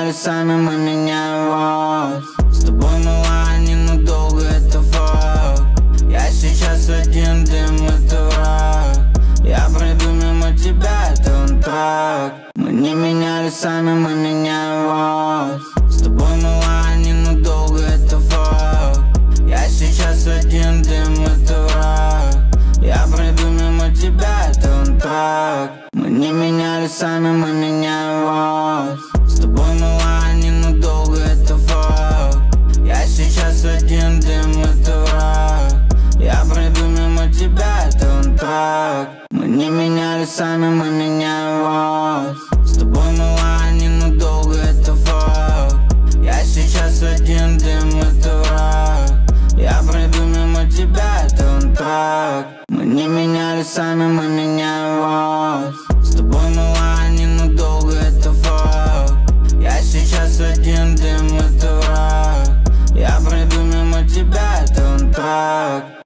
меняли сами, мы меняем вас. С тобой, мала, ненадолго, это факт. Я сейчас один, дым, это враг. Я пройду мимо тебя, это антракт. Мы не меняли сами, мы меняем вас. С тобой, мала, ненадолго, это факт. Я сейчас один, дым, это враг. Я пройду мимо тебя, это антракт. Мы не меняли сами, мы меняем вас. С тобой, мала, ненадолго, это факт. Я сейчас один, дым, это враг. Я пройду мимо тебя, это антракт. Мы не меняли сами, мы меняем вас. С тобой, мала, ненадолго, это факт. Я сейчас один, дым, это враг. Я пройду мимо тебя, это антракт. Мы не меняли сами, мы меняем вас. С тобой, мала, ненадолго, это факт. Я сейчас один, дым, это враг. Я пройду мимо тебя, это антракт.